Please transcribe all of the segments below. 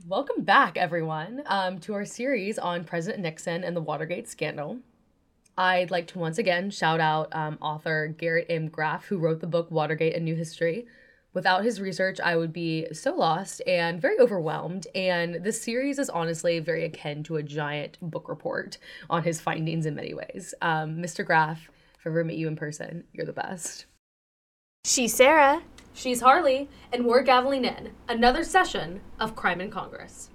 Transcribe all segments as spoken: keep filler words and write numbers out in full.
Welcome back, everyone, um, to our series on President Nixon and the Watergate scandal. I'd like to once again shout out um, author Garrett M. Graff, who wrote the book Watergate: A New History. Without his research, I would be so lost and very overwhelmed, and this series is honestly very akin to a giant book report on his findings in many ways. Um, Mister Graff, if I ever meet you in person, you're the best. She's Sarah. She's Harley, and we're gaveling in another session of Crime in Congress.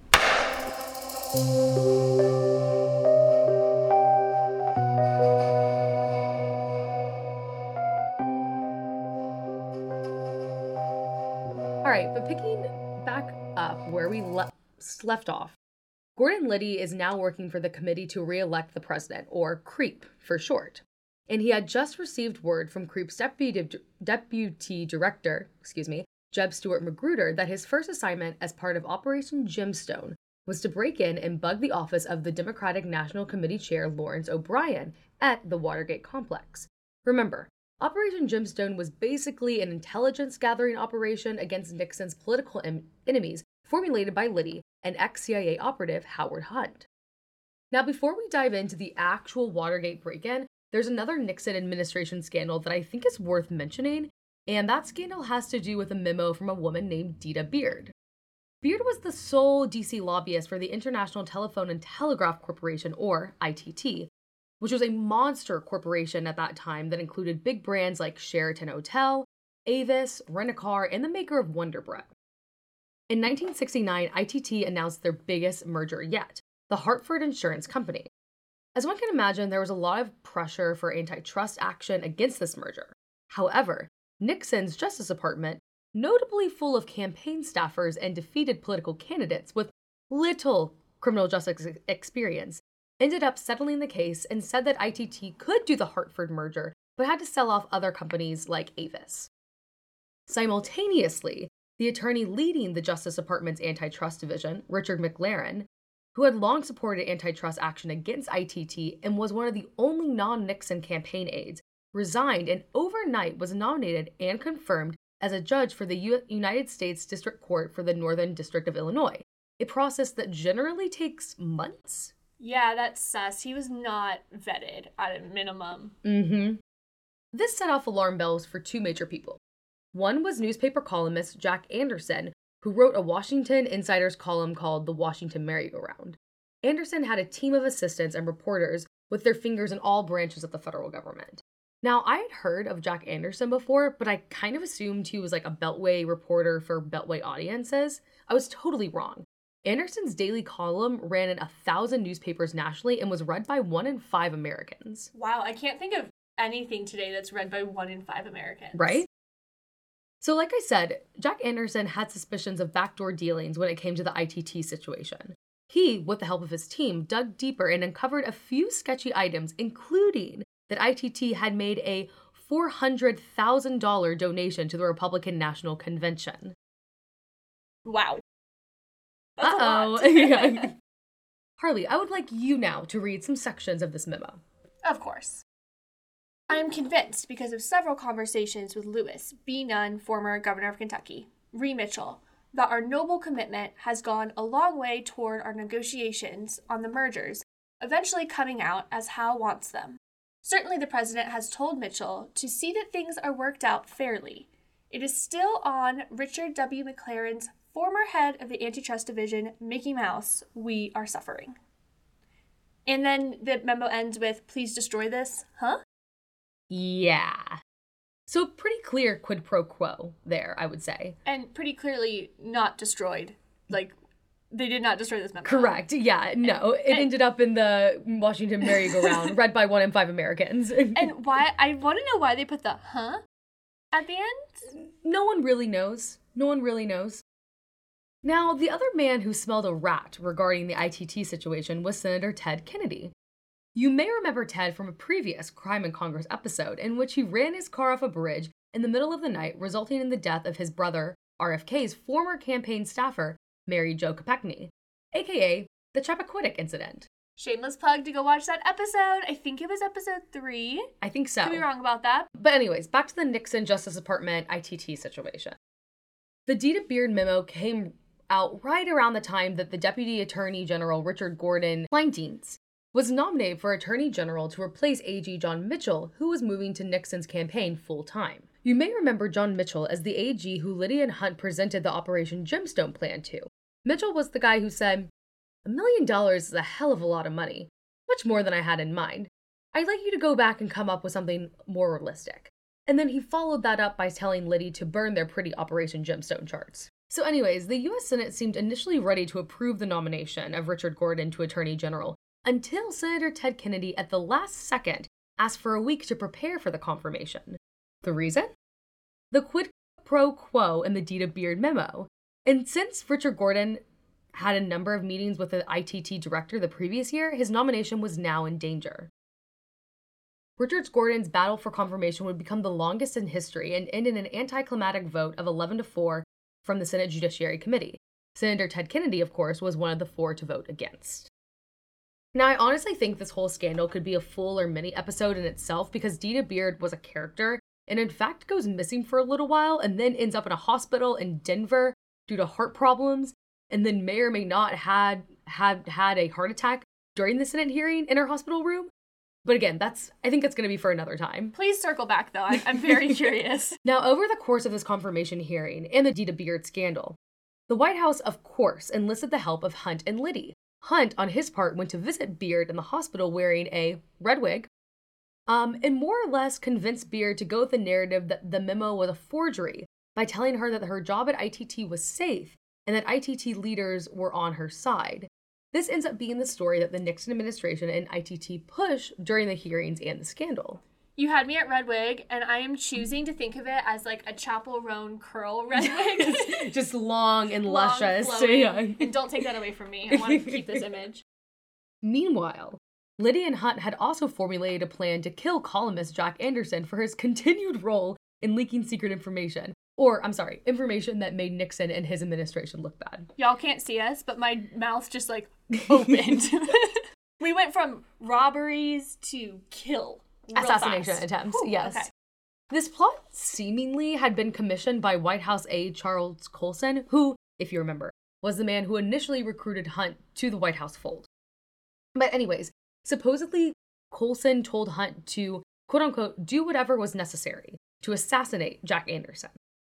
All right, but picking back up where we le- left off, Gordon Liddy is now working for the Committee to Re-elect the President, or CREEP for short. And he had just received word from CREEP's deputy, deputy director, excuse me, Jeb Stuart Magruder, that his first assignment as part of Operation Gemstone was to break in and bug the office of the Democratic National Committee Chair Lawrence O'Brien at the Watergate complex. Remember, Operation Gemstone was basically an intelligence gathering operation against Nixon's political em- enemies formulated by Liddy and ex-C I A operative Howard Hunt. Now, before we dive into the actual Watergate break-in, there's another Nixon administration scandal that I think is worth mentioning, and that scandal has to do with a memo from a woman named Dita Beard. Beard was the sole D C lobbyist for the International Telephone and Telegraph Corporation, or I T T, which was a monster corporation at that time that included big brands like Sheraton Hotel, Avis, Rent-A-Car, and the maker of Wonder Bread. In nineteen sixty-nine, I T T announced their biggest merger yet, the Hartford Insurance Company. As one can imagine, there was a lot of pressure for antitrust action against this merger. However, Nixon's Justice Department, notably full of campaign staffers and defeated political candidates with little criminal justice experience, ended up settling the case and said that I T T could do the Hartford merger, but had to sell off other companies like Avis. Simultaneously, the attorney leading the Justice Department's antitrust division, Richard McLaren, who had long supported antitrust action against I T T and was one of the only non-Nixon campaign aides, resigned and overnight was nominated and confirmed as a judge for the U- United States District Court for the Northern District of Illinois, a process that generally takes months. Yeah, that's sus. He was not vetted at a minimum. Mm-hmm. This set off alarm bells for two major people. One was newspaper columnist Jack Anderson, who wrote a Washington Insider's column called The Washington Merry-Go-Round. Anderson had a team of assistants and reporters with their fingers in all branches of the federal government. Now, I had heard of Jack Anderson before, but I kind of assumed he was like a Beltway reporter for Beltway audiences. I was totally wrong. Anderson's daily column ran in a thousand newspapers nationally and was read by one in five Americans. Wow, I can't think of anything today that's read by one in five Americans. Right? So like I said, Jack Anderson had suspicions of backdoor dealings when it came to the I T T situation. He, with the help of his team, dug deeper and uncovered a few sketchy items, including that I T T had made a four hundred thousand dollars donation to the Republican National Convention. Wow. That's Uh-oh. a lot. Harley, I would like you now to read some sections of this memo. Of course. I am convinced, because of several conversations with Lewis B. Nunn, former governor of Kentucky, Ree Mitchell, that our noble commitment has gone a long way toward our negotiations on the mergers, eventually coming out as Hal wants them. Certainly the president has told Mitchell to see that things are worked out fairly. It is still on Richard W. McLaren's former head of the Antitrust Division, Mickey Mouse, we are suffering. And then the memo ends with, please destroy this, huh? Yeah. So pretty clear quid pro quo there, I would say. And pretty clearly not destroyed. Like, they did not destroy this memo. Correct. Yeah, no. It and, ended up in the Washington Merry-Go-Round, read by one in five Americans. And why, I want to know why they put the huh at the end? No one really knows. No one really knows. Now, the other man who smelled a rat regarding the I T T situation was Senator Ted Kennedy. You may remember Ted from a previous Crime in Congress episode in which he ran his car off a bridge in the middle of the night, resulting in the death of his brother, R F K's former campaign staffer, Mary Jo Kopechne, aka the Chappaquiddick incident. Shameless plug to go watch that episode. I think it was episode three. I think so. Could be wrong about that. But anyways, back to the Nixon Justice Department I T T situation. The Dita Beard memo came out right around the time that the Deputy Attorney General Richard Gordon Kleindienst was nominated for Attorney General to replace A G John Mitchell, who was moving to Nixon's campaign full-time. You may remember John Mitchell as the A G who Liddy and Hunt presented the Operation Gemstone plan to. Mitchell was the guy who said, "A million dollars is a hell of a lot of money, much more than I had in mind. I'd like you to go back and come up with something more realistic." And then he followed that up by telling Liddy to burn their pretty Operation Gemstone charts. So anyways, the U S Senate seemed initially ready to approve the nomination of Richard Gordon to Attorney General until Senator Ted Kennedy at the last second asked for a week to prepare for the confirmation. The reason? The quid pro quo in the Dita Beard memo. And since Richard Gordon had a number of meetings with the I T T director the previous year, his nomination was now in danger. Richard Gordon's battle for confirmation would become the longest in history and end in an anticlimactic vote of eleven to four from the Senate Judiciary Committee. Senator Ted Kennedy, of course, was one of the four to vote against. Now, I honestly think this whole scandal could be a full or mini episode in itself because Dita Beard was a character and in fact goes missing for a little while and then ends up in a hospital in Denver due to heart problems, and then may or may not had had had a heart attack during the Senate hearing in her hospital room. But again, that's I think that's going to be for another time. Please circle back, though. I'm, I'm very curious. Now, over the course of this confirmation hearing and the Dita Beard scandal, the White House, of course, enlisted the help of Hunt and Liddy. Hunt, on his part, went to visit Beard in the hospital wearing a red wig, um, and more or less convinced Beard to go with the narrative that the memo was a forgery by telling her that her job at I T T was safe and that I T T leaders were on her side. This ends up being the story that the Nixon administration and I T T push during the hearings and the scandal. You had me at red wig, and I am choosing to think of it as like a Chapel Roan curl red wig. Just long and Long, luscious. flowing. Yeah. And don't take that away from me. I want to keep this image. Meanwhile, Liddy and Hunt had also formulated a plan to kill columnist Jack Anderson for his continued role in leaking secret information. Or, I'm sorry, information that made Nixon and his administration look bad. Y'all can't see us, but my mouth just like opened. We went from robberies to kill. Real Assassination fast. attempts, Whew, yes. okay. This plot seemingly had been commissioned by White House aide Charles Colson, who, if you remember, was the man who initially recruited Hunt to the White House fold. But anyways, supposedly Colson told Hunt to, quote-unquote, do whatever was necessary to assassinate Jack Anderson.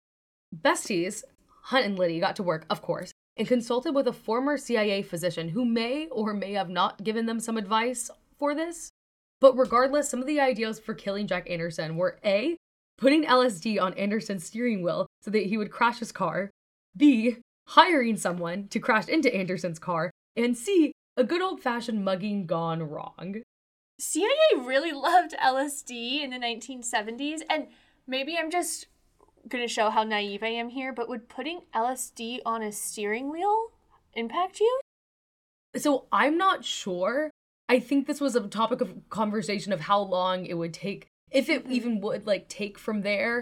Besties, Hunt and Liddy, got to work, of course, and consulted with a former C I A physician who may or may have not given them some advice for this. But regardless, some of the ideas for killing Jack Anderson were A, putting L S D on Anderson's steering wheel so that he would crash his car, B, hiring someone to crash into Anderson's car, and C, a good old-fashioned mugging gone wrong. C I A really loved L S D in the nineteen seventies, and maybe I'm just going to show how naive I am here, but would putting L S D on a steering wheel impact you? So I'm not sure. I think this was a topic of conversation of how long it would take, if it even would, like, take from there.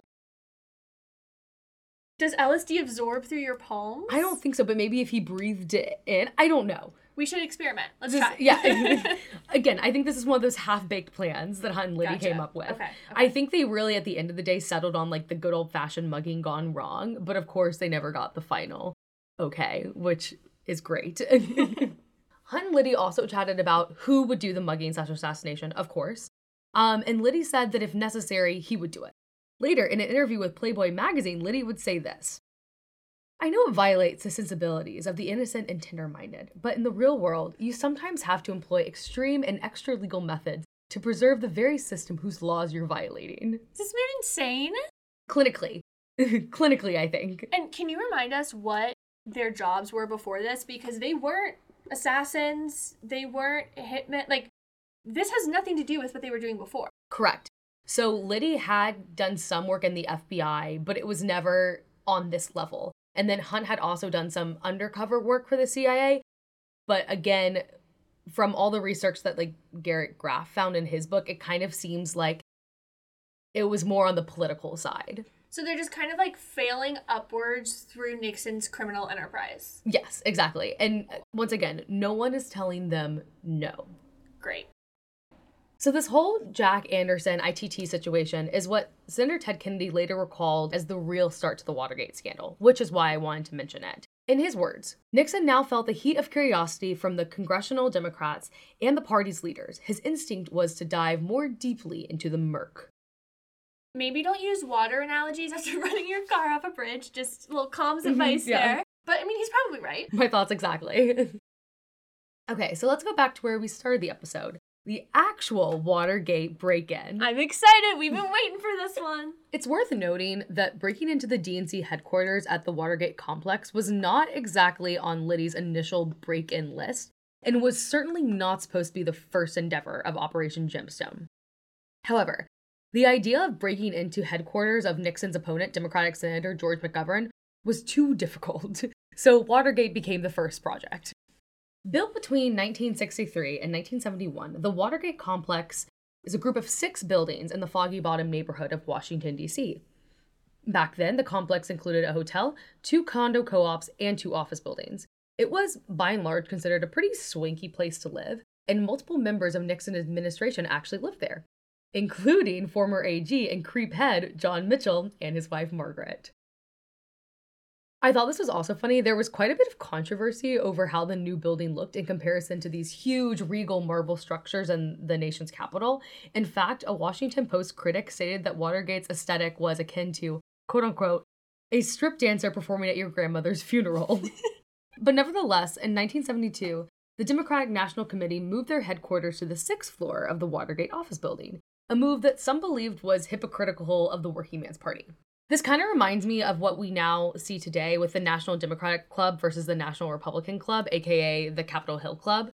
Does L S D absorb through your palms? I don't think so, but maybe if he breathed it in. I don't know. We should experiment. Let's Just, try. Yeah. Again, I think this is one of those half-baked plans that Hunt and Liddy Gotcha. came up with. Okay, okay. I think they really, at the end of the day, settled on, like, the good old-fashioned mugging gone wrong. But, of course, they never got the final okay, which is great. Hunt and Liddy also chatted about who would do the mugging slash assassination, of course. Um, and Liddy said that if necessary, he would do it. Later, in an interview with Playboy magazine, Liddy would say this: I know it violates the sensibilities of the innocent and tender-minded, but in the real world, you sometimes have to employ extreme and extra-legal methods to preserve the very system whose laws you're violating. Is this man insane? Clinically. Clinically, I think. And can you remind us what their jobs were before this? Because they weren't assassins, they weren't hitmen. Like, this has nothing to do with what they were doing before. Correct. So Liddy had done some work in the F B I, but it was never on this level. And then Hunt had also done some undercover work for the C I A. But again, from all the research that like Garrett Graff found in his book, it kind of seems like it was more on the political side. So they're just kind of like failing upwards through Nixon's criminal enterprise. Yes, exactly. And once again, no one is telling them no. Great. So this whole Jack Anderson I T T situation is what Senator Ted Kennedy later recalled as the real start to the Watergate scandal, which is why I wanted to mention it. In his words, Nixon now felt the heat of curiosity from the congressional Democrats and the party's leaders. His instinct was to dive more deeply into the murk. Maybe don't use water analogies after running your car off a bridge. Just a little comms advice mm-hmm, yeah. there. But, I mean, he's probably right. My thoughts exactly. Okay, so let's go back to where we started the episode. The actual Watergate break-in. I'm excited. We've been waiting for this one. It's worth noting that breaking into the D N C headquarters at the Watergate complex was not exactly on Liddy's initial break-in list and was certainly not supposed to be the first endeavor of Operation Gemstone. However, the idea of breaking into headquarters of Nixon's opponent, Democratic Senator George McGovern, was too difficult, so Watergate became the first project. Built between nineteen sixty-three and nineteen seventy-one, the Watergate complex is a group of six buildings in the Foggy Bottom neighborhood of Washington, D C. Back then, the complex included a hotel, two condo co-ops, and two office buildings. It was, by and large, considered a pretty swanky place to live, and multiple members of Nixon's administration actually lived there, including former A G and creep head John Mitchell and his wife Margaret. I thought this was also funny. There was quite a bit of controversy over how the new building looked in comparison to these huge regal marble structures in the nation's capital. In fact, a Washington Post critic stated that Watergate's aesthetic was akin to, quote unquote, a strip dancer performing at your grandmother's funeral. But nevertheless, in nineteen seventy-two, the Democratic National Committee moved their headquarters to the sixth floor of the Watergate office building, a move that some believed was hypocritical of the working man's party. This kind of reminds me of what we now see today with the National Democratic Club versus the National Republican Club, aka the Capitol Hill Club.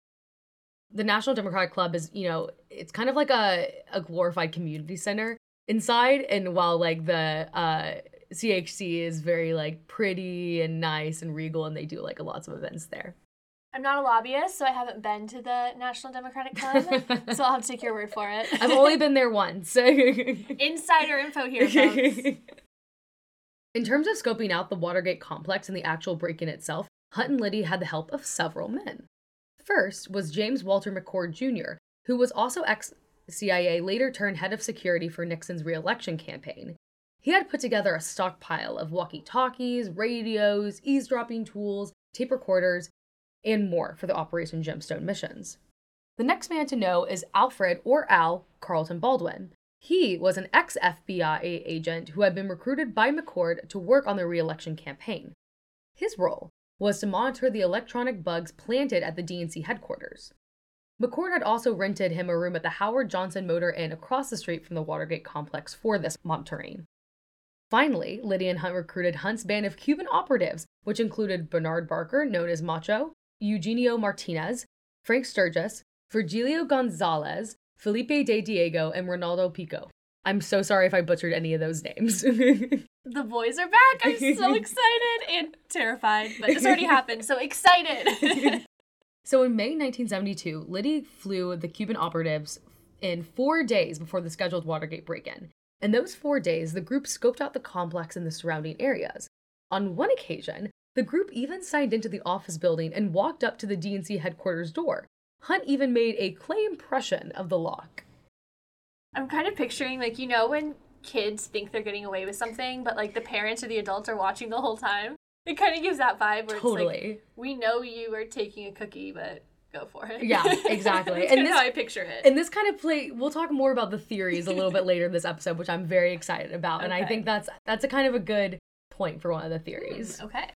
The National Democratic Club is, you know, it's kind of like a, a glorified community center inside, and while like the uh, C H C is very like pretty and nice and regal, and they do like lots of events there. I'm not a lobbyist, so I haven't been to the National Democratic Club, so I'll have to take your word for it. I've only been there once. Insider info here, folks. In terms of scoping out the Watergate complex and the actual break-in itself, Hunt and Liddy had the help of several men. First was James Walter McCord Junior, who was also ex-C I A, later turned head of security for Nixon's re-election campaign. He had put together a stockpile of walkie-talkies, radios, eavesdropping tools, tape recorders, and more for the Operation Gemstone missions. The next man to know is Alfred, or Al, Carlton Baldwin. He was an ex-F B I agent who had been recruited by McCord to work on the re-election campaign. His role was to monitor the electronic bugs planted at the D N C headquarters. McCord had also rented him a room at the Howard Johnson Motor Inn across the street from the Watergate complex for this monitoring. Finally, Liddy and Hunt recruited Hunt's band of Cuban operatives, which included Bernard Barker, known as Macho, Eugenio Martinez, Frank Sturgis, Virgilio Gonzalez, Felipe de Diego, and Ronaldo Pico. I'm so sorry if I butchered any of those names. The boys are back! I'm so excited and terrified, but this already happened, so excited! So in May nineteen seventy-two, Liddy flew the Cuban operatives in four days before the scheduled Watergate break-in. In those four days, the group scoped out the complex and the surrounding areas. On one occasion, the group even signed into the office building and walked up to the D N C headquarters door. Hunt even made a clay impression of the lock. I'm kind of picturing, like, you know, when kids think they're getting away with something, but, like, the parents or the adults are watching the whole time. It kind of gives that vibe where totally. It's like, we know you are taking a cookie, but go for it. Yeah, exactly. That's and kind this, of how I picture it. And this kind of play, we'll talk more about the theories a little bit later in this episode, which I'm very excited about. Okay. And I think that's that's a kind of a good point for one of the theories. Mm, okay.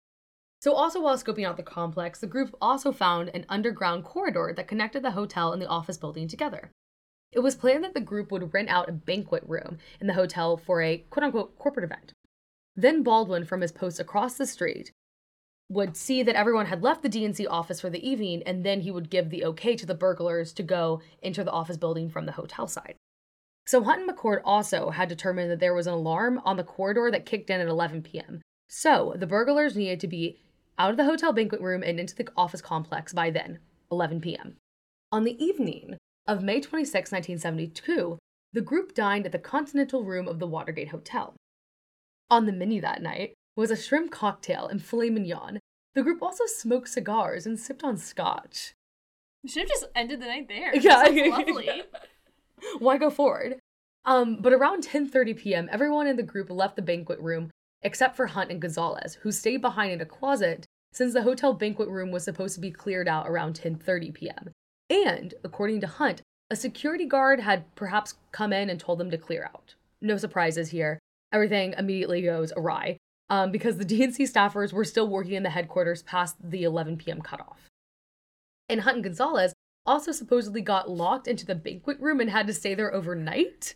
So also while scoping out the complex, the group also found an underground corridor that connected the hotel and the office building together. It was planned that the group would rent out a banquet room in the hotel for a quote-unquote corporate event. Then Baldwin, from his post across the street, would see that everyone had left the D N C office for the evening, and then he would give the okay to the burglars to go into the office building from the hotel side. So Hunt and McCord also had determined that there was an alarm on the corridor that kicked in at eleven p.m. So the burglars needed to be out of the hotel banquet room and into the office complex by then, eleven p.m. On the evening of May twenty-sixth, nineteen seventy-two, the group dined at the Continental Room of the Watergate Hotel. On the menu that night was a shrimp cocktail and filet mignon. The group also smoked cigars and sipped on scotch. You should have just ended the night there. Yeah. That sounds lovely. Why go forward? Um, but around ten thirty p.m., everyone in the group left the banquet room except for Hunt and Gonzalez, who stayed behind in a closet since the hotel banquet room was supposed to be cleared out around ten thirty p.m. And, according to Hunt, a security guard had perhaps come in and told them to clear out. No surprises here. Everything immediately goes awry um, because the D N C staffers were still working in the headquarters past the eleven p.m. cutoff. And Hunt and Gonzalez also supposedly got locked into the banquet room and had to stay there overnight.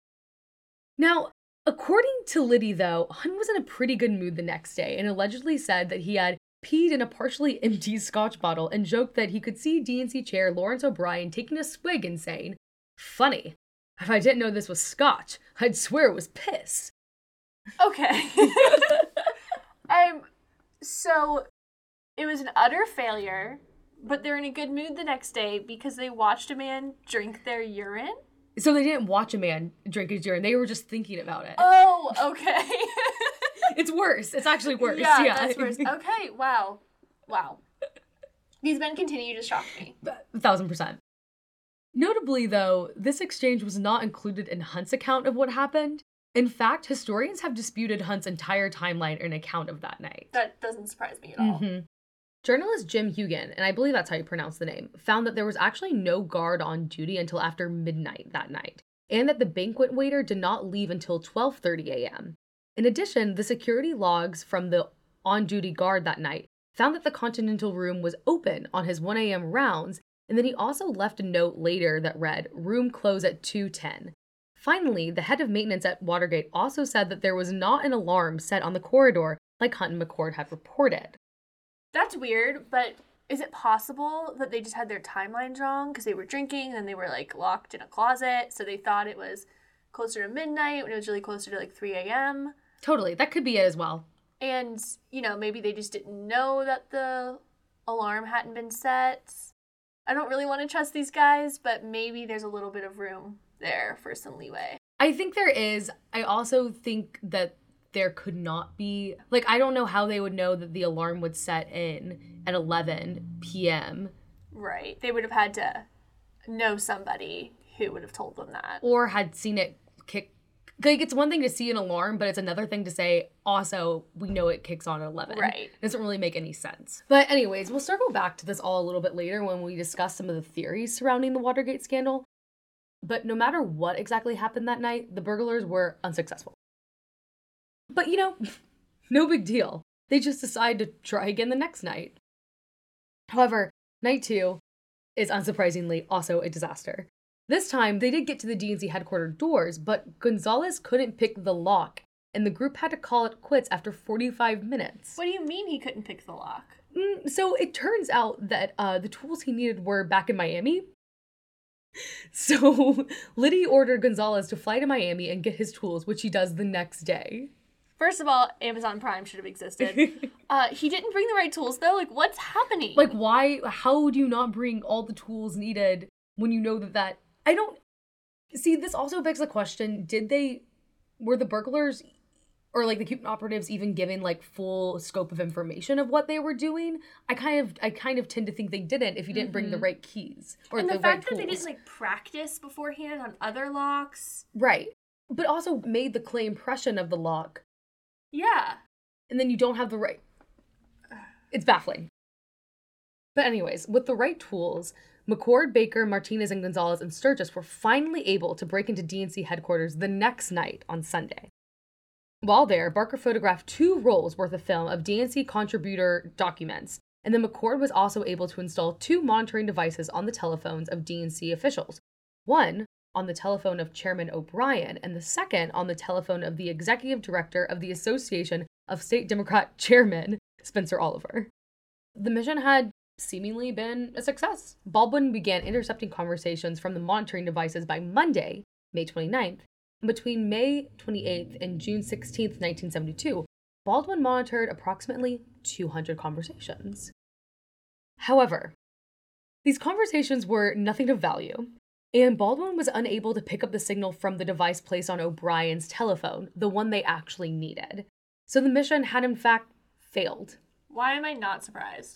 Now, according to Liddy, though, Hunt was in a pretty good mood the next day and allegedly said that he had peed in a partially empty scotch bottle and joked that he could see D N C chair Lawrence O'Brien taking a swig and saying, "Funny, if I didn't know this was scotch, I'd swear it was piss." Okay. um, so it was an utter failure, but they're in a good mood the next day because they watched a man drink their urine? So they didn't watch a man drink his urine, they were just thinking about it. Oh, okay. It's worse. It's actually worse. Yeah, yeah. that's worse. Okay, wow. Wow. These men continue to shock me. A thousand percent. Notably, though, this exchange was not included in Hunt's account of what happened. In fact, historians have disputed Hunt's entire timeline and account of that night. That doesn't surprise me at all. Mm-hmm. Journalist Jim Hugan, and I believe that's how you pronounce the name, found that there was actually no guard on duty until after midnight that night, and that the banquet waiter did not leave until twelve thirty a.m. In addition, the security logs from the on-duty guard that night found that the Continental room was open on his one a.m. rounds, and then he also left a note later that read, "Room close at two ten." Finally, the head of maintenance at Watergate also said that there was not an alarm set on the corridor like Hunt and McCord had reported. That's weird, but is it possible that they just had their timelines wrong because they were drinking and then they were like locked in a closet, so they thought it was closer to midnight when it was really closer to like three a.m.? Totally, that could be it as well. And, you know, maybe they just didn't know that the alarm hadn't been set. I don't really want to trust these guys, but maybe there's a little bit of room there for some leeway. I think there is. I also think that there could not be, like, I don't know how they would know that the alarm would set in at eleven p.m. Right. They would have had to know somebody who would have told them that. Or had seen it kick. Like, it's one thing to see an alarm, but it's another thing to say, also, we know it kicks on at eleven. Right. It doesn't really make any sense. But anyways, we'll circle back to this all a little bit later when we discuss some of the theories surrounding the Watergate scandal. But no matter what exactly happened that night, the burglars were unsuccessful. But, you know, no big deal. They just decide to try again the next night. However, night two is unsurprisingly also a disaster. This time, they did get to the D N C headquarters doors, but Gonzalez couldn't pick the lock, and the group had to call it quits after forty-five minutes. What do you mean he couldn't pick the lock? Mm, so it turns out that uh, the tools he needed were back in Miami. So Liddy ordered Gonzalez to fly to Miami and get his tools, which he does the next day. First of all, Amazon Prime should have existed. uh, he didn't bring the right tools, though. Like, what's happening? Like, why? How would you not bring all the tools needed when you know that that... I don't... See, this also begs the question, did they... Were the burglars or, like, the Cuban operatives even given, like, full scope of information of what they were doing? I kind of I kind of tend to think they didn't if you didn't mm-hmm. bring the right keys or and the, the fact right that tools. They didn't, like, practice beforehand on other locks. Right. But also made the clay impression of the lock. Yeah. And then you don't have the right... It's baffling. But anyways, with the right tools, McCord, Baker, Martinez, and Gonzalez and Sturgis were finally able to break into D N C headquarters the next night on Sunday. While there, Barker photographed two rolls worth of film of D N C contributor documents, and then McCord was also able to install two monitoring devices on the telephones of D N C officials. One on the telephone of Chairman O'Brien, and the second on the telephone of the executive director of the Association of State Democrat Chairmen, Spencer Oliver. The mission had seemingly been a success. Baldwin began intercepting conversations from the monitoring devices by Monday, May twenty-ninth, and between May twenty-eighth and June sixteenth, nineteen seventy-two, Baldwin monitored approximately two hundred conversations. However, these conversations were nothing of value, and Baldwin was unable to pick up the signal from the device placed on O'Brien's telephone, the one they actually needed. So the mission had in fact failed. Why am I not surprised?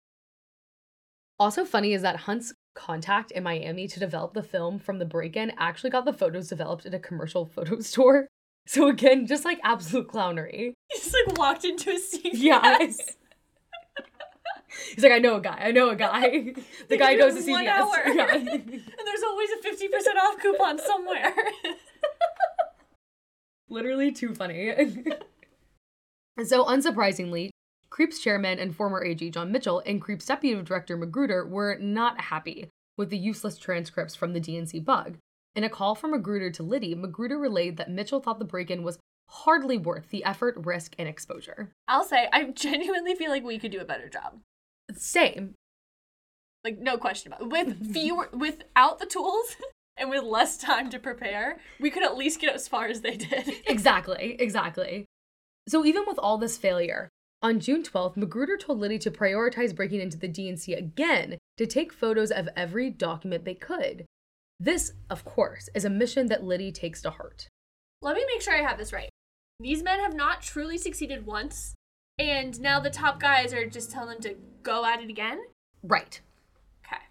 Also funny is that Hunt's contact in Miami to develop the film from the break-in actually got the photos developed at a commercial photo store. So again, just like absolute clownery. He just like walked into a C V S. Yes. He's like, I know a guy. I know a guy. The guy goes to C V S. One hour. Yeah. And there's always a fifty percent off coupon somewhere. Literally too funny. So unsurprisingly, Creep's chairman and former A G John Mitchell and Creep's deputy director Magruder were not happy with the useless transcripts from the D N C bug. In a call from Magruder to Liddy, Magruder relayed that Mitchell thought the break-in was hardly worth the effort, risk, and exposure. I'll say, I genuinely feel like we could do a better job. Same. Like, no question about it. With fewer, without the tools and with less time to prepare, we could at least get as far as they did. Exactly, exactly. So even with all this failure, on June twelfth, Magruder told Liddy to prioritize breaking into the D N C again to take photos of every document they could. This, of course, is a mission that Liddy takes to heart. Let me make sure I have this right. These men have not truly succeeded once, and now the top guys are just telling them to go at it again? Right. Okay.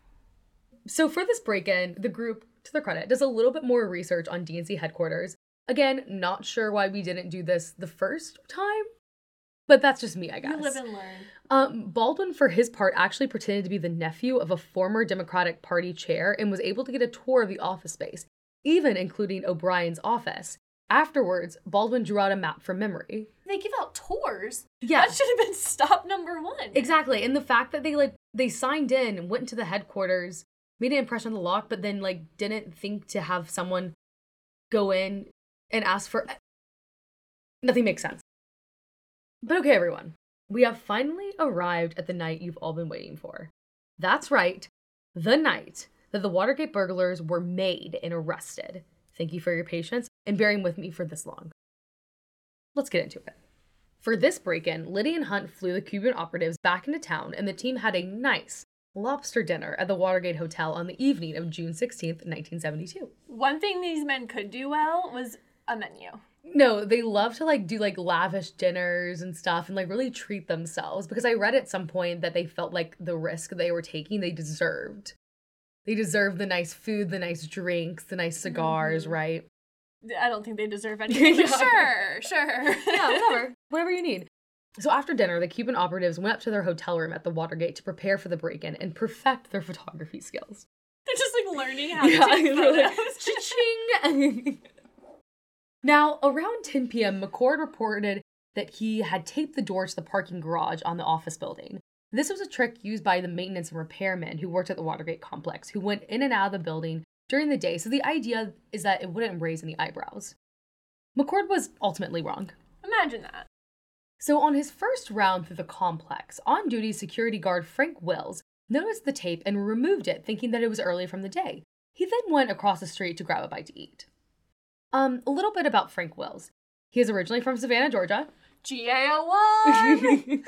So for this break-in, the group, to their credit, does a little bit more research on D N C headquarters. Again, not sure why we didn't do this the first time, but that's just me, I guess. You live and learn. Um, Baldwin, for his part, actually pretended to be the nephew of a former Democratic Party chair and was able to get a tour of the office space, even including O'Brien's office. Afterwards, Baldwin drew out a map from memory. They give out tours? Yeah. That should have been stop number one. Exactly. And the fact that they, like, they signed in and went into the headquarters, made an impression on the lock, but then, like, didn't think to have someone go in and ask for... Nothing makes sense. But okay, everyone. We have finally arrived at the night you've all been waiting for. That's right. The night that the Watergate burglars were made and arrested. Thank you for your patience and bearing with me for this long. Let's get into it. For this break-in, Liddy and Hunt flew the Cuban operatives back into town, and the team had a nice lobster dinner at the Watergate Hotel on the evening of June sixteenth, nineteen seventy-two. One thing these men could do well was a menu. No, they love to like do like lavish dinners and stuff and like really treat themselves, because I read at some point that they felt like the risk they were taking they deserved. They deserved the nice food, the nice drinks, the nice cigars, mm-hmm. right? I don't think they deserve anything, but sure, sure. Yeah, whatever. Whatever you need. So after dinner, the Cuban operatives went up to their hotel room at the Watergate to prepare for the break-in and perfect their photography skills. They're just like learning how yeah, to take photos. Like, cha-ching! Now, around ten p.m., McCord reported that he had taped the door to the parking garage on the office building. This was a trick used by the maintenance and repairmen who worked at the Watergate complex, who went in and out of the building during the day, so the idea is that it wouldn't raise any eyebrows. McCord was ultimately wrong. Imagine that. So on his first round through the complex, on-duty security guard Frank Wills noticed the tape and removed it, thinking that it was early from the day. He then went across the street to grab a bite to eat. Um, a little bit about Frank Wills. He is originally from Savannah, Georgia. G A O one!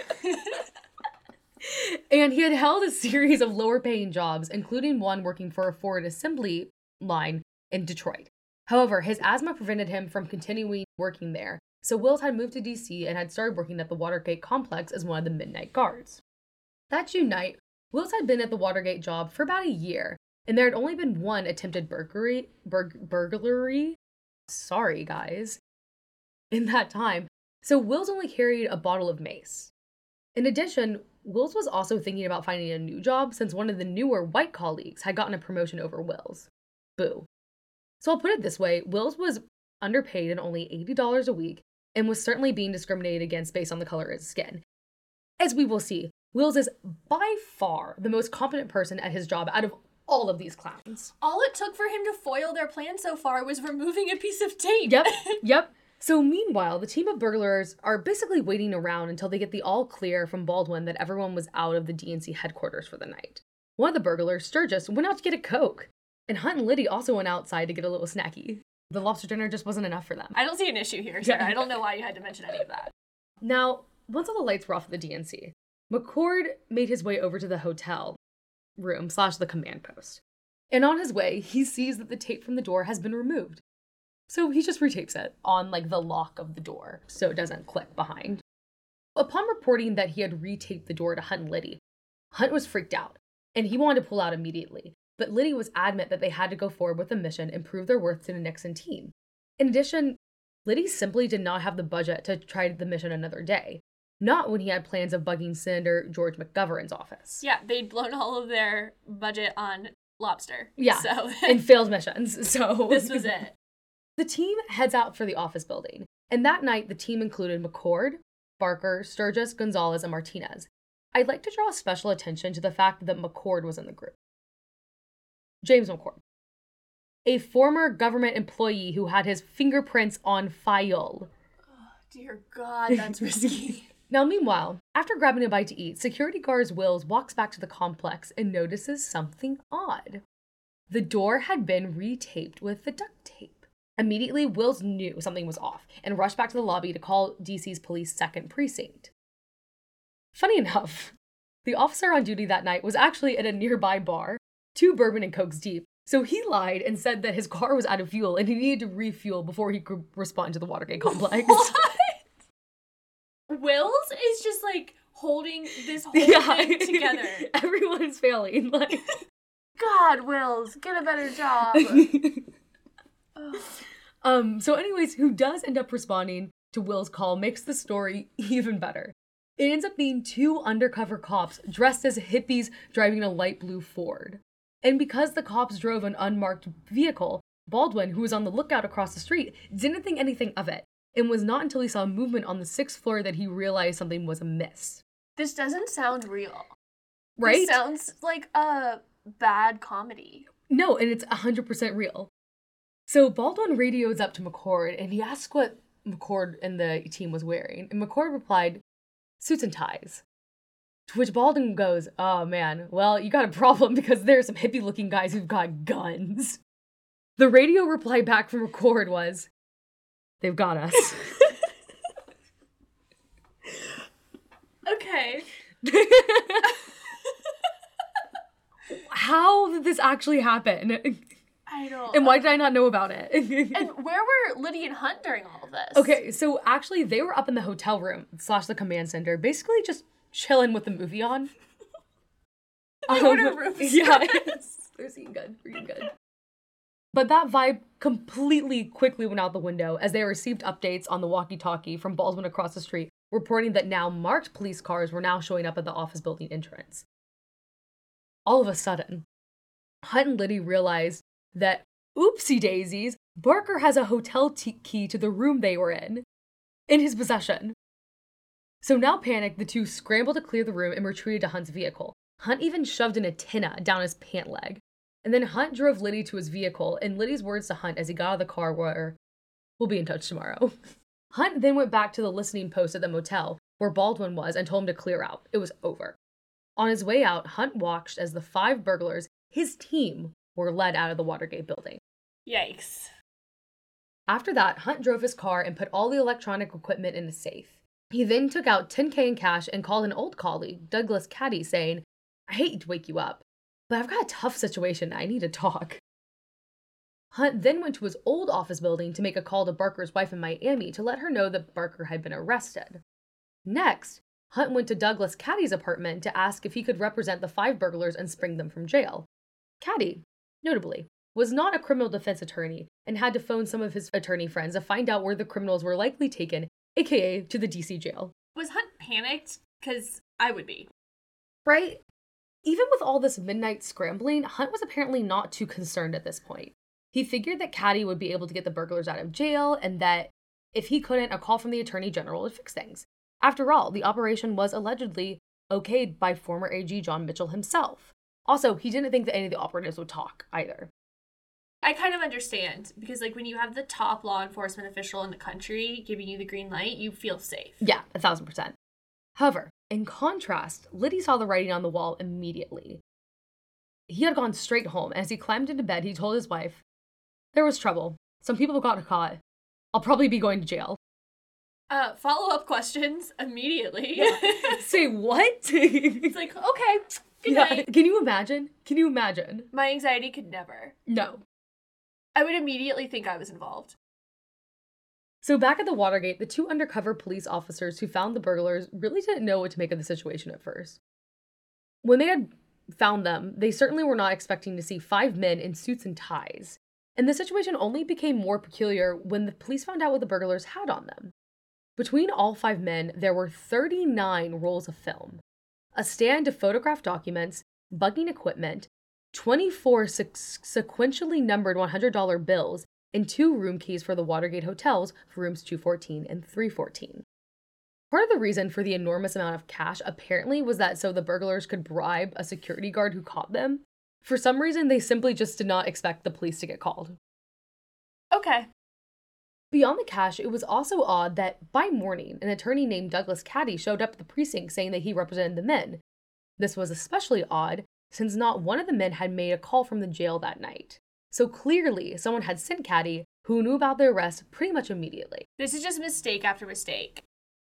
And he had held a series of lower-paying jobs, including one working for a Ford assembly line in Detroit. However, his asthma prevented him from continuing working there, so Wills had moved to D C and had started working at the Watergate complex as one of the midnight guards. That June night, Wills had been at the Watergate job for about a year, and there had only been one attempted burglary, bur- burglary, sorry guys, in that time, so Wills only carried a bottle of mace. In addition, Wills was also thinking about finding a new job since one of the newer white colleagues had gotten a promotion over Wills. Boo. So I'll put it this way, Wills was underpaid and only eighty dollars a week and was certainly being discriminated against based on the color of his skin. As we will see, Wills is by far the most competent person at his job out of all of these clowns. All it took for him to foil their plan so far was removing a piece of tape. Yep, yep. So meanwhile, the team of burglars are basically waiting around until they get the all clear from Baldwin that everyone was out of the D N C headquarters for the night. One of the burglars, Sturgis, went out to get a Coke, and Hunt and Liddy also went outside to get a little snacky. The lobster dinner just wasn't enough for them. I don't see an issue here, Sarah. I don't know why you had to mention any of that. Now, once all the lights were off at the D N C, McCord made his way over to the hotel room slash the command post. And on his way, he sees that the tape from the door has been removed. So he just retapes it on like the lock of the door so it doesn't click behind. Upon reporting that he had retaped the door to Hunt and Liddy, Hunt was freaked out and he wanted to pull out immediately. But Liddy was adamant that they had to go forward with the mission and prove their worth to the Nixon team. In addition, Liddy simply did not have the budget to try the mission another day. Not when he had plans of bugging Senator George McGovern's office. Yeah, they'd blown all of their budget on lobster. Yeah, so. and failed missions, so... This was it. The team heads out for the office building, and that night the team included McCord, Barker, Sturgis, Gonzalez, and Martinez. I'd like to draw special attention to the fact that McCord was in the group. James McCord, a former government employee who had his fingerprints on file. Oh, dear God, that's risky. Now, meanwhile, after grabbing a bite to eat, security guard Wills walks back to the complex and notices something odd. The door had been retaped with the duct tape. Immediately, Wills knew something was off and rushed back to the lobby to call D C's police second precinct. Funny enough, the officer on duty that night was actually at a nearby bar, two bourbon and cokes deep, so he lied and said that his car was out of fuel and he needed to refuel before he could respond to the Watergate complex. What? Wills is just like holding this whole Yeah. thing together. Everyone's failing. Like, God, Wills, get a better job. um. So, anyways, who does end up responding to Will's call makes the story even better. It ends up being two undercover cops dressed as hippies driving a light blue Ford. And because the cops drove an unmarked vehicle, Baldwin, who was on the lookout across the street, didn't think anything of it. It was not until he saw movement on the sixth floor that he realized something was amiss. This doesn't sound real. Right? This sounds like a bad comedy. No, and it's one hundred percent real. So Baldwin radios up to McCord, and he asks what McCord and the team was wearing. And McCord replied, suits and ties. To which Baldwin goes, oh man, well, you got a problem because there are some hippie-looking guys who've got guns. The radio reply back from McCord was, they've got us. Okay. How did this actually happen? I don't And why did I not know about it? And where were Liddy and Hunt during all of this? Okay, so actually they were up in the hotel room slash the command center, basically just chilling with the movie on. They Um, order room Yeah, service. they're seeing good, they're eating good. But that vibe completely quickly went out the window as they received updates on the walkie-talkie from Baldwin across the street, reporting that now marked police cars were now showing up at the office building entrance. All of a sudden, Hunt and Liddy realized that, oopsie daisies, Barker has a hotel t- key to the room they were in, in his possession. So now panicked, the two scrambled to clear the room and retreated to Hunt's vehicle. Hunt even shoved an antenna down his pant leg. And then Hunt drove Liddy to his vehicle, and Liddy's words to Hunt as he got out of the car were, we'll be in touch tomorrow. Hunt then went back to the listening post at the motel, where Baldwin was, and told him to clear out. It was over. On his way out, Hunt watched as the five burglars, his team, were led out of the Watergate building. Yikes. After that, Hunt drove his car and put all the electronic equipment in a safe. He then took out ten K in cash and called an old colleague, Douglas Caddy, saying, I hate to wake you up, but I've got a tough situation. I need to talk. Hunt then went to his old office building to make a call to Barker's wife in Miami to let her know that Barker had been arrested. Next, Hunt went to Douglas Caddy's apartment to ask if he could represent the five burglars and spring them from jail. Caddy, notably, was not a criminal defense attorney and had to phone some of his attorney friends to find out where the criminals were likely taken, aka to the D C jail. Was Hunt panicked? Because I would be. Right? Even with all this midnight scrambling, Hunt was apparently not too concerned at this point. He figured that Caddy would be able to get the burglars out of jail, and that if he couldn't, a call from the Attorney General would fix things. After all, the operation was allegedly okayed by former A G John Mitchell himself. Also, he didn't think that any of the operatives would talk either. I kind of understand, because like when you have the top law enforcement official in the country giving you the green light, you feel safe. Yeah, a thousand percent. However, in contrast, Liddy saw the writing on the wall immediately. He had gone straight home, and as he climbed into bed, he told his wife, there was trouble. Some people got caught. I'll probably be going to jail. Uh, follow-up questions immediately. Yeah. Say what? It's like, okay, good Yeah. night. Can you imagine? Can you imagine? My anxiety could never. No. I would immediately think I was involved. So back at the Watergate, the two undercover police officers who found the burglars really didn't know what to make of the situation at first. When they had found them, they certainly were not expecting to see five men in suits and ties. And the situation only became more peculiar when the police found out what the burglars had on them. Between all five men, there were thirty-nine rolls of film, a stand to photograph documents, bugging equipment, twenty-four se- sequentially numbered one hundred dollar bills, and two room keys for the Watergate hotels for rooms two fourteen and three fourteen. Part of the reason for the enormous amount of cash apparently was that so the burglars could bribe a security guard who caught them. For some reason, they simply just did not expect the police to get called. Okay. Beyond the cash, it was also odd that by morning, an attorney named Douglas Caddy showed up at the precinct saying that he represented the men. This was especially odd since not one of the men had made a call from the jail that night. So clearly, someone had sent Caddy, who knew about their arrest pretty much immediately. This is just mistake after mistake.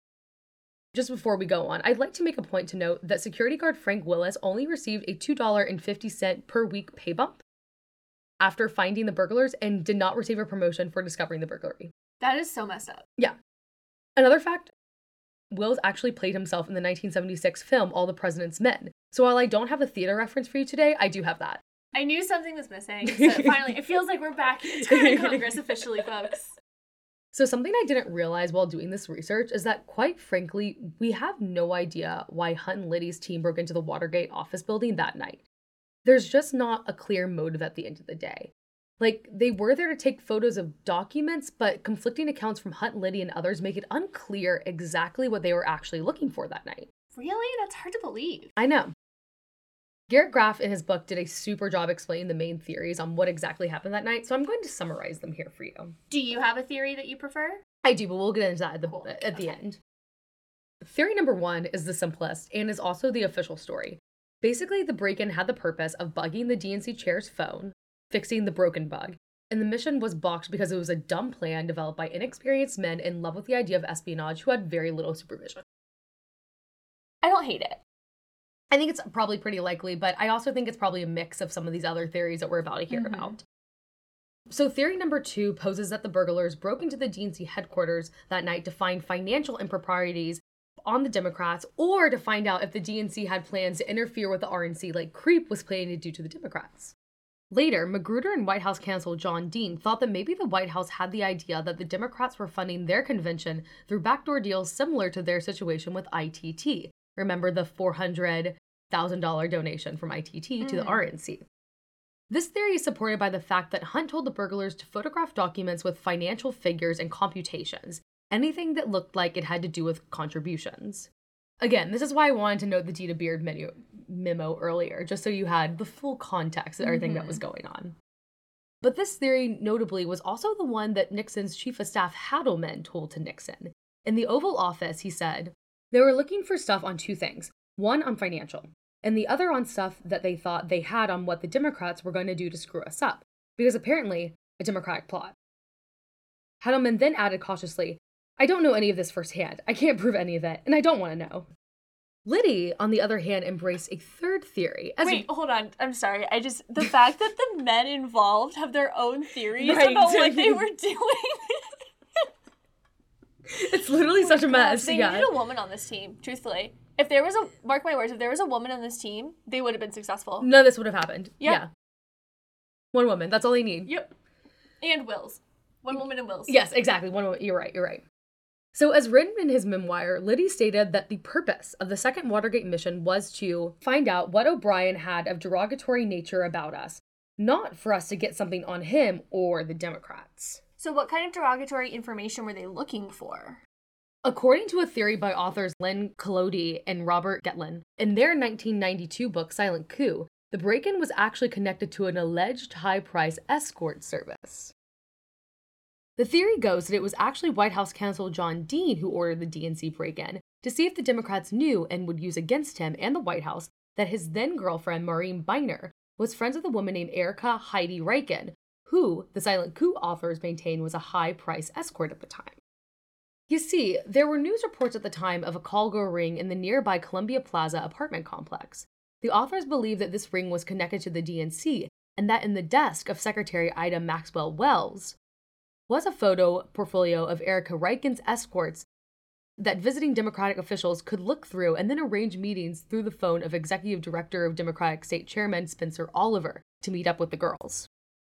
Just before we go on, I'd like to make a point to note that security guard Frank Willis only received a two dollars and fifty cents per week pay bump after finding the burglars and did not receive a promotion for discovering the burglary. That is so messed up. Yeah. Another fact, Willis actually played himself in the nineteen seventy-six film All the President's Men. So while I don't have a theater reference for you today, I do have that. I knew something was missing. So finally, it feels like we're back in Congress officially, folks. So something I didn't realize while doing this research is that, quite frankly, we have no idea why Hunt and Liddy's team broke into the Watergate office building that night. There's just not a clear motive at the end of the day. Like, they were there to take photos of documents, but conflicting accounts from Hunt, Liddy, and others make it unclear exactly what they were actually looking for that night. Really? That's hard to believe. I know. Garrett Graff in his book did a super job explaining the main theories on what exactly happened that night, so I'm going to summarize them here for you. Do you have a theory that you prefer? I do, but we'll get into that at the, Cool. at the Okay. end. Theory number one is the simplest and is also the official story. Basically, the break-in had the purpose of bugging the D N C chair's phone, fixing the broken bug, and the mission was balked because it was a dumb plan developed by inexperienced men in love with the idea of espionage who had very little supervision. I don't hate it. I think it's probably pretty likely, but I also think it's probably a mix of some of these other theories that we're about to hear Mhm. about. So theory number two poses that the burglars broke into the D N C headquarters that night to find financial improprieties on the Democrats, or to find out if the D N C had plans to interfere with the R N C like Creep was planning to do to the Democrats. Later, Magruder and White House counsel John Dean thought that maybe the White House had the idea that the Democrats were funding their convention through backdoor deals similar to their situation with I T T. Remember the four hundred thousand dollars donation from I T T to the Mm. R N C. This theory is supported by the fact that Hunt told the burglars to photograph documents with financial figures and computations, anything that looked like it had to do with contributions. Again, this is why I wanted to note the Dita Beard menu, memo earlier, just so you had the full context of everything that was going on. But this theory, notably, was also the one that Nixon's chief of staff Hadelman told to Nixon. In the Oval Office, he said, they were looking for stuff on two things, one on financial, and the other on stuff that they thought they had on what the Democrats were going to do to screw us up, because apparently, a Democratic plot. Hadelman then added cautiously, I don't know any of this firsthand, I can't prove any of it, and I don't want to know. Liddy, on the other hand, embraced a third theory. As Wait, hold on. I'm sorry. I just, the fact that the men involved have their own theories Right. about what they were doing. It's literally such a mess. They yeah. needed a woman on this team, truthfully. If there was a, mark my words, if there was a woman on this team, they would have been successful. None of this would have happened. Yep. Yeah. One woman. That's all they need. Yep. And Wills. One woman and Wills. Yes, exactly. One woman. You're right. You're right. So, as written in his memoir, Liddy stated that the purpose of the second Watergate mission was to find out what O'Brien had of derogatory nature about us, not for us to get something on him or the Democrats. So what kind of derogatory information were they looking for? According to a theory by authors Len Collodi and Robert Getlin, in their nineteen ninety-two book Silent Coup, the break-in was actually connected to an alleged high-price escort service. The theory goes that it was actually White House counsel John Dean who ordered the D N C break-in to see if the Democrats knew and would use against him and the White House that his then-girlfriend Maureen Biner was friends with a woman named Erica Heidi Reichen, who the Silent Coup authors maintained was a high-price escort at the time. You see, there were news reports at the time of a call go ring in the nearby Columbia Plaza apartment complex. The authors believed that this ring was connected to the D N C, and that in the desk of Secretary Ida Maxwell Wells was a photo portfolio of Erica Reichen's escorts that visiting Democratic officials could look through and then arrange meetings through the phone of Executive Director of Democratic State Chairman Spencer Oliver to meet up with the girls.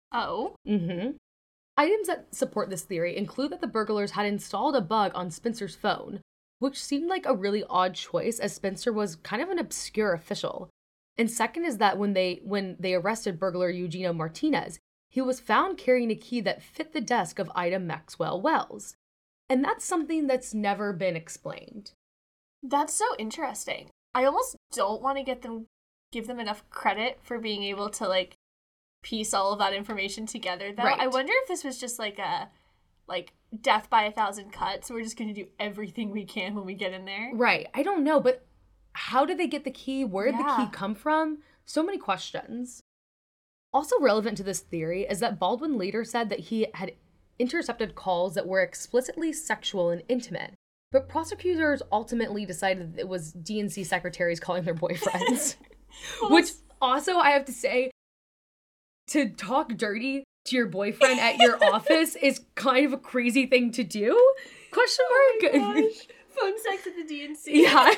Oh. Mm-hmm. Items that support this theory include that the burglars had installed a bug on Spencer's phone, which seemed like a really odd choice as Spencer was kind of an obscure official. And second is that when they when they arrested burglar Eugenio Martinez, he was found carrying a key that fit the desk of Ida Maxwell Wells. And that's something that's never been explained. That's so interesting. I almost don't want to get them give them enough credit for being able to like piece all of that information together though. Right. I wonder if this was just like a like death by a thousand cuts. So we're just going to do everything we can when we get in there. Right. I don't know, but how did they get the key? Where did yeah. the key come from? So many questions. Also relevant to this theory is that Baldwin later said that he had intercepted calls that were explicitly sexual and intimate, but prosecutors ultimately decided that it was D N C secretaries calling their boyfriends. well, Which also, I have to say, to talk dirty to your boyfriend at your office is kind of a crazy thing to do? Question mark? Oh phone sex at the D N C. Yeah.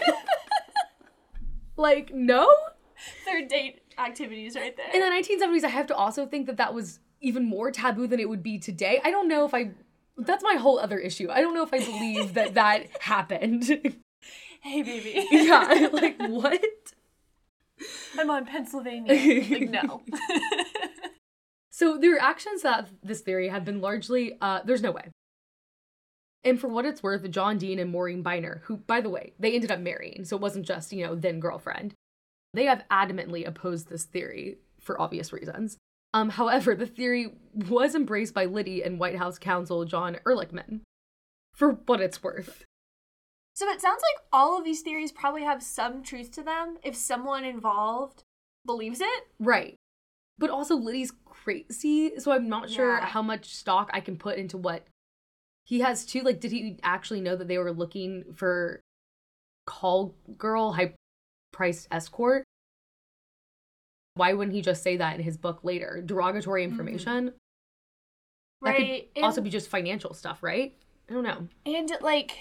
Like, no? Third date activities right there. In the nineteen seventies, I have to also think that that was even more taboo than it would be today. I don't know if I... That's my whole other issue. I don't know if I believe that that happened. Hey, baby. Yeah, like, what? I'm on Pennsylvania. Like, no. So the reactions to this theory have been largely, uh, there's no way. And for what it's worth, John Dean and Maureen Biner, who, by the way, they ended up marrying, so it wasn't just, you know, then girlfriend, they have adamantly opposed this theory for obvious reasons. Um, however, the theory was embraced by Liddy and White House counsel John Ehrlichman, for what it's worth. So it sounds like all of these theories probably have some truth to them if someone involved believes it. Right. But also Liddy's crazy, so I'm not sure yeah. how much stock I can put into what he has too. Like, did he actually know that they were looking for call girl, high-priced escort? Why wouldn't he just say that in his book later? Derogatory information? Mm-hmm. That right. could and also be just financial stuff, right? I don't know. And, like,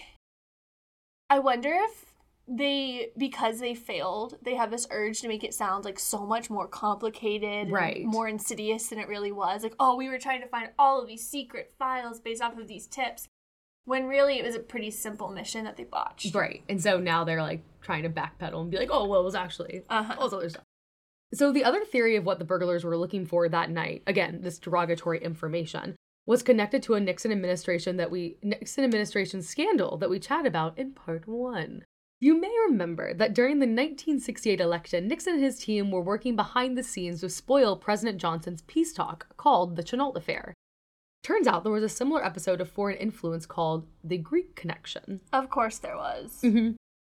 I wonder if they, because they failed, they have this urge to make it sound, like, so much more complicated, right. and more insidious than it really was. Like, oh, we were trying to find all of these secret files based off of these tips, when really it was a pretty simple mission that they botched. Right. And so now they're, like, trying to backpedal and be like, oh, well, it was actually uh-huh. all this other stuff. So the other theory of what the burglars were looking for that night, again, this derogatory information, was connected to a Nixon administration that we Nixon administration scandal that we chat about in part one. You may remember that during the nineteen sixty-eight election, Nixon and his team were working behind the scenes to spoil President Johnson's peace talk called the Chenault Affair. Turns out there was a similar episode of Foreign Influence called The Greek Connection. Of course there was. Mm-hmm.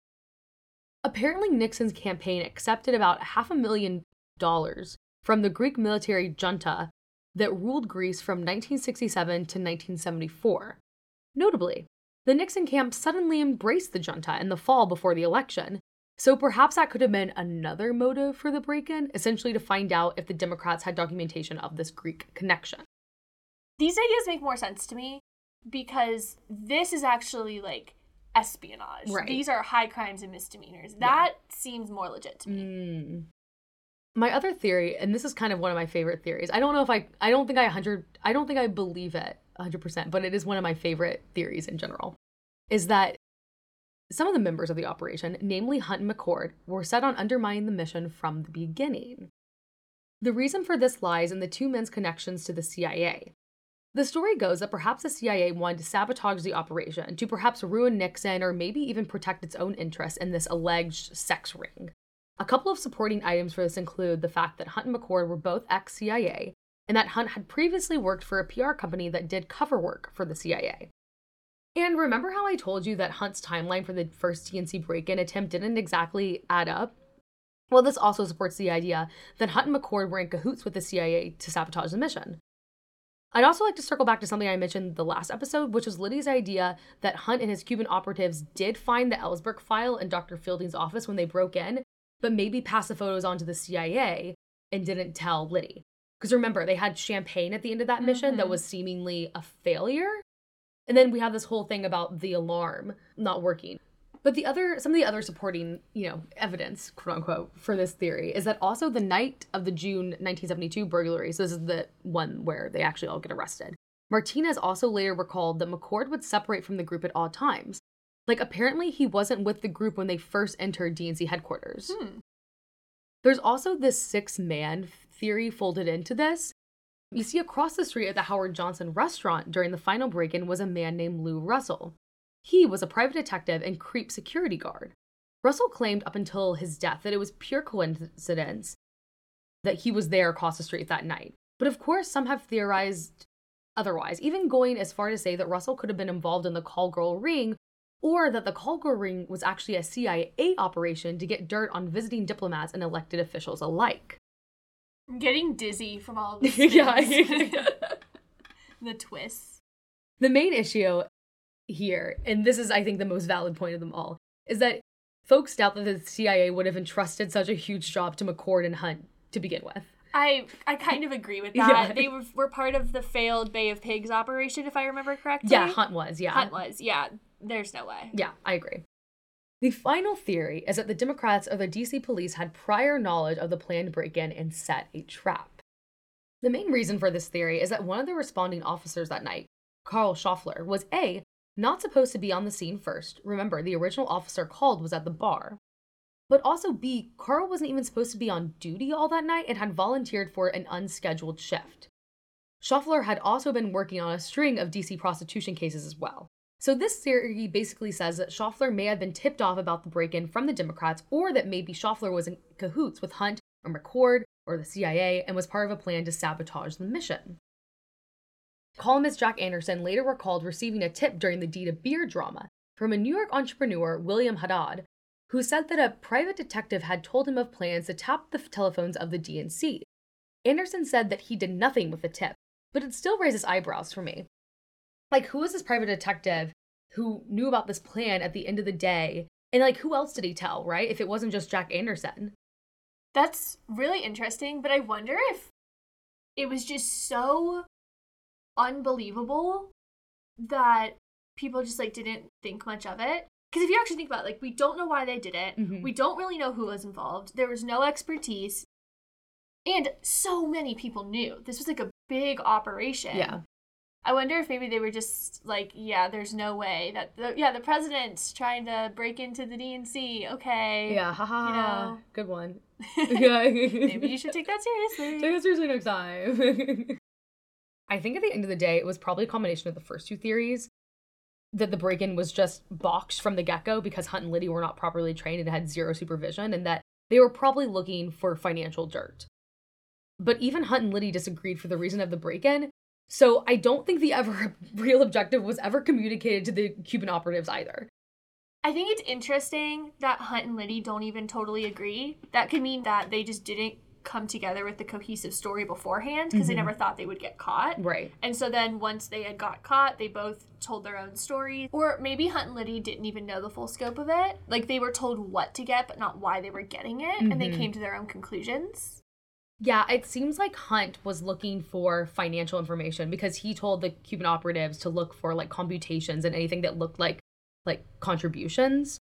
Apparently, Nixon's campaign accepted about half a million dollars from the Greek military junta that ruled Greece from nineteen sixty-seven to nineteen seventy-four. Notably, the Nixon camp suddenly embraced the junta in the fall before the election, so perhaps that could have been another motive for the break-in, essentially to find out if the Democrats had documentation of this Greek connection. These ideas make more sense to me because this is actually, like, espionage. Right. These are high crimes and misdemeanors. That yeah. seems more legit to me. Mm. My other theory, and this is kind of one of my favorite theories. I don't know if I, I don't think I one hundred, I don't think I believe it one hundred percent, but it is one of my favorite theories in general, is that some of the members of the operation, namely Hunt and McCord, were set on undermining the mission from the beginning. The reason for this lies in the two men's connections to the C I A. The story goes that perhaps the C I A wanted to sabotage the operation to perhaps ruin Nixon or maybe even protect its own interests in this alleged sex ring. A couple of supporting items for this include the fact that Hunt and McCord were both ex-C I A and that Hunt had previously worked for a P R company that did cover work for the C I A. And remember how I told you that Hunt's timeline for the first T N C break-in attempt didn't exactly add up? Well, this also supports the idea that Hunt and McCord were in cahoots with the C I A to sabotage the mission. I'd also like to circle back to something I mentioned the last episode, which was Liddy's idea that Hunt and his Cuban operatives did find the Ellsberg file in Doctor Fielding's office when they broke in, but maybe passed the photos on to the C I A and didn't tell Liddy. Because remember, they had champagne at the end of that mission mm-hmm. that was seemingly a failure. And then we have this whole thing about the alarm not working. But the other, some of the other supporting, you know, evidence, quote unquote, for this theory is that also the night of the June nineteen seventy-two burglary, so this is the one where they actually all get arrested, Martinez also later recalled that McCord would separate from the group at all times. Like, apparently he wasn't with the group when they first entered D N C headquarters. Hmm. There's also this six-man theory folded into this. You see, across the street at the Howard Johnson restaurant during the final break-in was a man named Lou Russell. He was a private detective and creep security guard. Russell claimed up until his death that it was pure coincidence that he was there across the street that night. But of course, some have theorized otherwise, even going as far to say that Russell could have been involved in the call girl ring, or that the call girl ring was actually a C I A operation to get dirt on visiting diplomats and elected officials alike. I'm getting dizzy from all of this. Yeah. The twists. The main issue here, and this is, I think, the most valid point of them all, is that folks doubt that the C I A would have entrusted such a huge job to McCord and Hunt to begin with. I I kind of agree with that. Yeah. They were, were part of the failed Bay of Pigs operation, if I remember correctly. Yeah, Hunt was, yeah. Hunt was, yeah. There's no way. Yeah, I agree. The final theory is that the Democrats or the D C police had prior knowledge of the planned break-in and set a trap. The main reason for this theory is that one of the responding officers that night, Carl Schaffler, was A, not supposed to be on the scene first. Remember, the original officer called was at the bar. But also B, Carl wasn't even supposed to be on duty all that night and had volunteered for an unscheduled shift. Schaffler had also been working on a string of D C prostitution cases as well. So this theory basically says that Schaffler may have been tipped off about the break-in from the Democrats, or that maybe Schaffler was in cahoots with Hunt or McCord or the C I A and was part of a plan to sabotage the mission. Columnist Jack Anderson later recalled receiving a tip during the Dita Beer drama from a New York entrepreneur, William Haddad, who said that a private detective had told him of plans to tap the telephones of the D N C. Anderson said that he did nothing with the tip, but it still raises eyebrows for me. Like, who was this private detective who knew about this plan at the end of the day? And, like, who else did he tell, right? If it wasn't just Jack Anderson. That's really interesting, but I wonder if it was just so unbelievable that people just, like, didn't think much of it. Because if you actually think about it, like, we don't know why they did it. Mm-hmm. We don't really know who was involved. There was no expertise. And so many people knew. This was, like, a big operation. Yeah. I wonder if maybe they were just like, yeah, there's no way that, the, yeah, the president's trying to break into the D N C. Okay. Yeah, haha. You know. Good one. Maybe you should take that seriously. Take it seriously next time. I think at the end of the day, it was probably a combination of the first two theories. That the break-in was just boxed from the get-go because Hunt and Liddy were not properly trained and had zero supervision, and that they were probably looking for financial dirt. But even Hunt and Liddy disagreed for the reason of the break-in, so I don't think the ever real objective was ever communicated to the Cuban operatives either. I think it's interesting that Hunt and Liddy don't even totally agree. That could mean that they just didn't come together with the cohesive story beforehand because mm-hmm. they never thought they would get caught. Right. And so then once they had got caught, they both told their own stories. Or maybe Hunt and Liddy didn't even know the full scope of it. Like, they were told what to get, but not why they were getting it. Mm-hmm. And they came to their own conclusions. Yeah, it seems like Hunt was looking for financial information because he told the Cuban operatives to look for, like, computations and anything that looked like, like, contributions.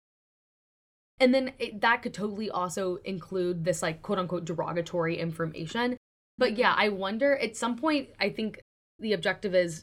And then it, that could totally also include this, like, quote-unquote derogatory information. But yeah, I wonder, at some point, I think the objective is,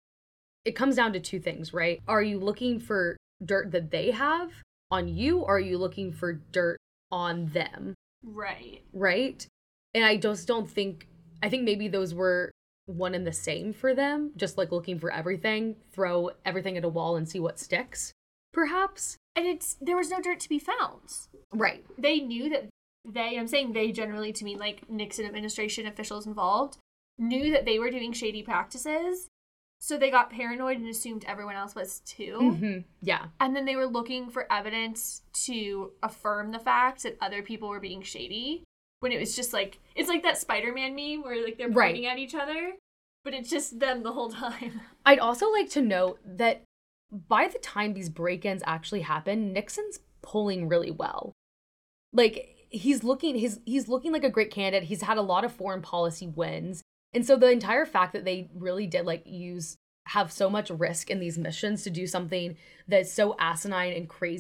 it comes down to two things, right? Are you looking for dirt that they have on you, or are you looking for dirt on them? Right. Right? And I just don't think, I think maybe those were one and the same for them, just like looking for everything, throw everything at a wall and see what sticks, perhaps. And it's, there was no dirt to be found. Right. They knew that they, I'm saying they generally to mean like Nixon administration officials involved, knew that they were doing shady practices. So they got paranoid and assumed everyone else was too. Mm-hmm. Yeah. And then they were looking for evidence to affirm the fact that other people were being shady. When it was just like, it's like that Spider-Man meme where like they're pointing right. at each other, but it's just them the whole time. I'd also like to note that by the time these break-ins actually happen, Nixon's polling really well. Like, he's looking, he's, he's looking like a great candidate. He's had a lot of foreign policy wins. And so the entire fact that they really did like use, have so much risk in these missions to do something that's so asinine and crazy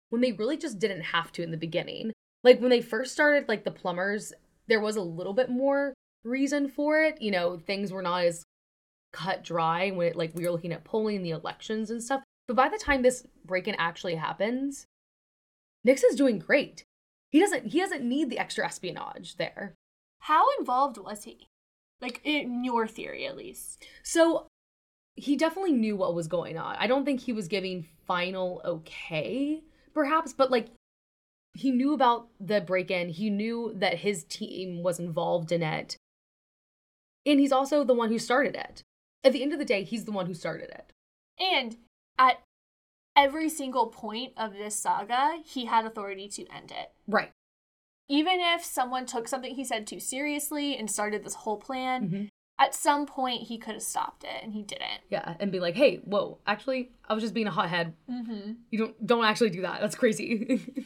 when they really just didn't have to in the beginning. Like, when they first started, like, the plumbers, there was a little bit more reason for it. You know, things were not as cut dry when it, like, we were looking at polling, the elections and stuff. But by the time this break-in actually happens, Nixon's doing great. He doesn't he doesn't need the extra espionage there. How involved was he? Like, in your theory, at least. So, he definitely knew what was going on. I don't think he was giving final okay, perhaps, but, like, he knew about the break-in. He knew that his team was involved in it. And he's also the one who started it. At the end of the day, he's the one who started it. And at every single point of this saga, he had authority to end it. Right. Even if someone took something he said too seriously and started this whole plan, Mm-hmm. at some point he could have stopped it, and he didn't. Yeah, and be like, hey, whoa, actually, I was just being a hothead. Mm-hmm. You don't don't actually do that. That's crazy.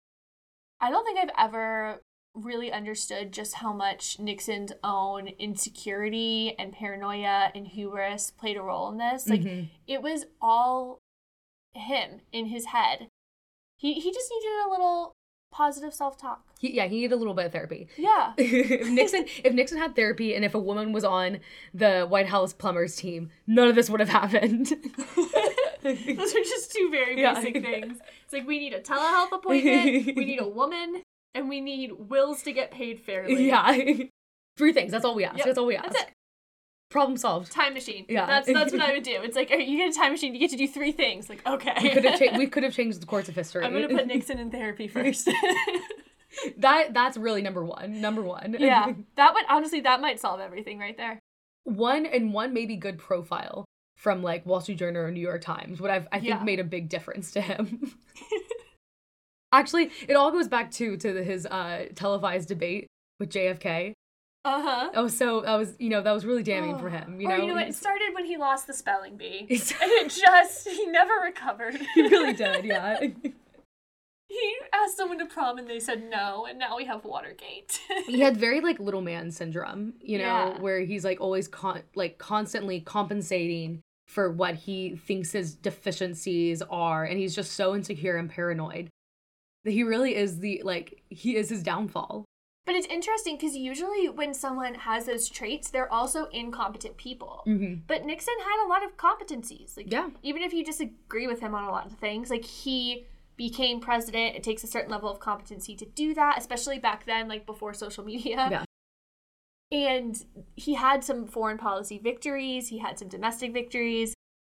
I don't think I've ever really understood just how much Nixon's own insecurity and paranoia and hubris played a role in this. Like, mm-hmm. it was all him in his head. He he just needed a little positive self-talk. He, yeah, he needed a little bit of therapy. Yeah. if Nixon if Nixon had therapy and if a woman was on the White House plumbers team, none of this would have happened. Those are just two very Yeah. basic things. It's like, we need a telehealth appointment, we need a woman, and we need wills to get paid fairly. Yeah. Three things. That's all we ask. Yep, That's all we ask. That's it. Problem solved. Time machine. Yeah. That's that's what I would do. It's like, you get a time machine, you get to do three things. Like, okay. We could have cha- we could have changed the course of history. I'm going to put Nixon in therapy first. that that's really number one. Number one. Yeah. That would, honestly, that might solve everything right there. One and one maybe good profile from like Wall Street Journal or New York Times would have, I think, Yeah. made a big difference to him. Actually, it all goes back to to his uh, televised debate with J F K. Uh-huh. Oh, so that was, you know, that was really damning Oh. for him. You or know, you know what? It He's- started when he lost the spelling bee. It's- And it just, he never recovered. he really did, yeah. He asked someone to prom and they said no, and now we have Watergate. He had very like little man syndrome, you know, Yeah. where he's like always con- like constantly compensating for what he thinks his deficiencies are, and he's just so insecure and paranoid that he really is the like he is his downfall. But it's interesting because usually when someone has those traits, they're also incompetent people. Mm-hmm. But Nixon had a lot of competencies. Like, Yeah. even if you disagree with him on a lot of things, like, he became president. It takes a certain level of competency to do that, especially back then, like before social media. Yeah. And he had some foreign policy victories. He had some domestic victories.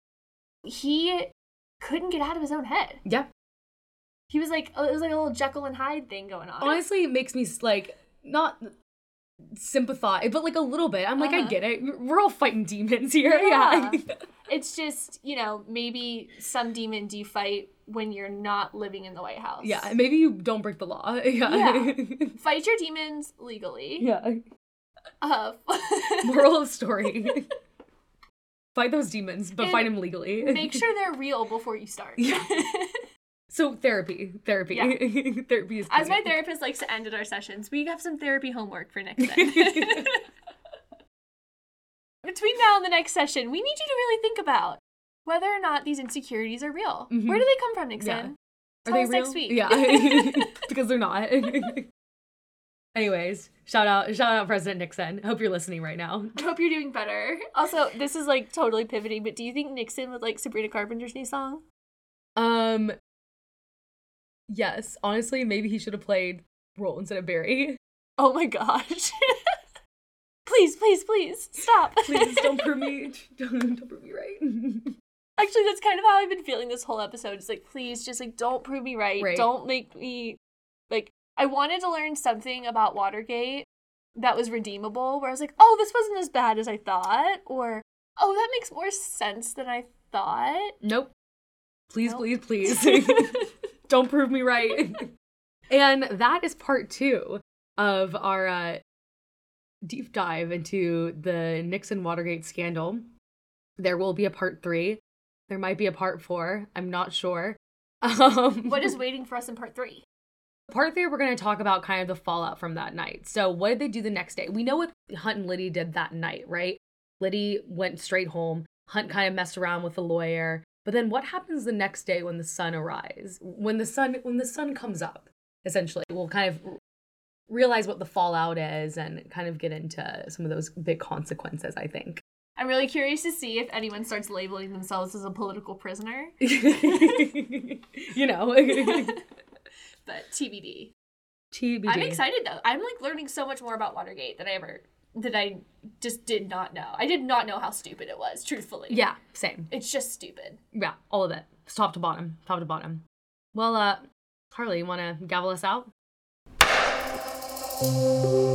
He couldn't get out of his own head. Yeah. He was like, it was like a little Jekyll and Hyde thing going on. Honestly, it makes me like not sympathize, but like a little bit. I'm like, I Uh-huh. get it. We're all fighting demons here. Yeah. Yeah. It's just, you know, maybe some demon do you fight when you're not living in the White House. Yeah. Maybe you don't break the law. Yeah. Fight your demons legally. Yeah. Uh, Moral of story. Fight those demons, but And fight them legally. make sure they're real before you start. Yeah. So therapy. Therapy. Yeah. Therapy is As key. my therapist likes to end at our sessions, we have some therapy homework for Nixon. Between now and the next session, we need you to really think about whether or not these insecurities are real. Mhm. Where do they come from, Nixon? Yeah. Tell Are they us real? next week. Yeah. Because they're not. Anyways, shout out shout out President Nixon. Hope you're listening right now. I hope you're doing better. Also, this is like totally pivoting, but do you think Nixon would like Sabrina Carpenter's new song? Um Yes, honestly, maybe he should have played role instead of Barry. Oh my gosh. Please, please, please, stop. Please don't prove me don't, don't prove me right. Actually, that's kind of how I've been feeling this whole episode. It's like, please, just like, don't prove me right. Right. Don't make me, like, I wanted to learn something about Watergate that was redeemable, where I was like, oh, this wasn't as bad as I thought, or, oh, that makes more sense than I thought. Nope. Please, Nope. please, please. Don't prove me right. And that is part two of our uh, deep dive into the Nixon Watergate scandal. There will be a part three. There might be a part four. I'm not sure. Um, What is waiting for us in part three? Part three, we're going to talk about kind of the fallout from that night. So what did they do the next day? We know what Hunt and Liddy did that night, right? Liddy went straight home. Hunt kind of messed around with the lawyer. But then what happens the next day when the sun arises? When the sun when the sun comes up, essentially, we'll kind of realize what the fallout is and kind of get into some of those big consequences, I think. I'm really curious to see if anyone starts labeling themselves as a political prisoner. You know. But T B D. T B D. I'm excited though. I'm like learning so much more about Watergate than I ever that I just did not know. I did not know how stupid it was, truthfully. Yeah, same. It's just stupid. Yeah, all of it. Top to bottom. Top to bottom. Well, uh, Harley, you want to gavel us out?